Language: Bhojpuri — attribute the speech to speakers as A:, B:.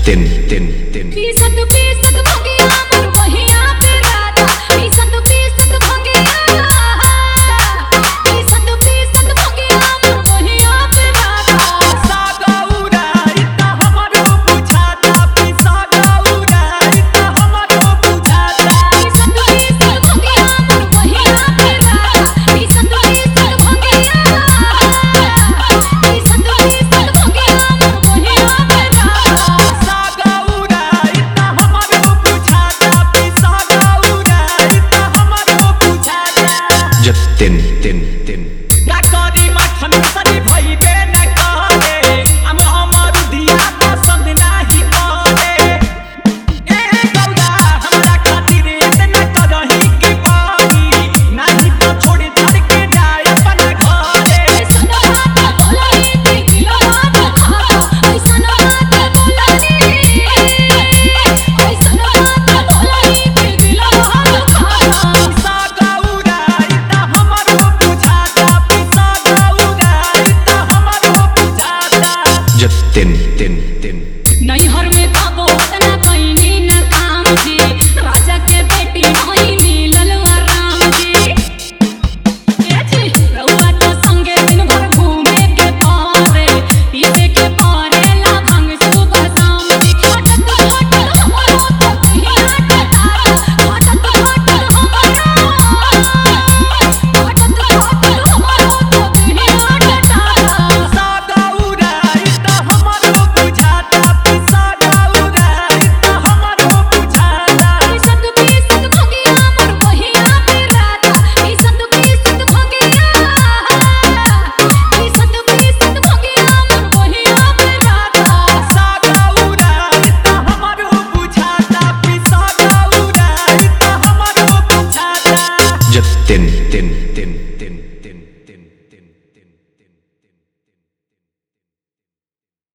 A: जतिन
B: पीसत पीसत भगिया मोर बहिया पे राधा पीसत पीसत भगिया पीसत पीसत भगिया मोर बहिया पे राधा
C: सागौरा इतना हमरो बुझाता सागौरा इतना हमरो बुझाता
B: पीसत पीसत भगिया मोर बहिया पे राधा पीसत पीसत भगिया पीसत पीसत भगिया मोर बहिया पे राधा
C: सागौरा इतना हमरो बुझाता सागौरा इतना हमरो बुझाता
A: जतिन
C: का करी माखन सरी भइबे न करे हमर दिया पसंद नाही करे ए गौरा हमरा खातिर इतना करही के बानी नाही तो छोड़ छाड़ के जाए अपन घरे
B: ऐसन बात बोलनी कि दिलो रात खाता ऐसन बात बोलनी ऐसन बात बोलनी कि दिलो रात खाता
C: सागौरा इतना हमरो बुझाता सागौरा इतना हमरो बुझाता
A: जतिन
B: नैहर में कबो उतना कइनी न काम जी राजा के बेटी नहीं मिलल आराम जी ए जी रउआ तो संगे दिन भर घूमे के पारे पीवे के पारे ला भांग सुबह शाम जी हटत हटत हमरो तो कहिया टटारा हटत हटत हमरो हटत हटत हमरो तो कहिया टटारा
C: सागौरा इतना हमरो बुझाता सागौरा इतना हमरो बुझाता
B: पीसत पीसत भगिया मोर बहिया पे राधा पीसत पीसत भगिया पीसत पीसत भगिया मोर बहिया पे राधा
C: सागौरा इतना हमरो बुझाता सागौरा इतना हमरो बुझाता
A: जतिन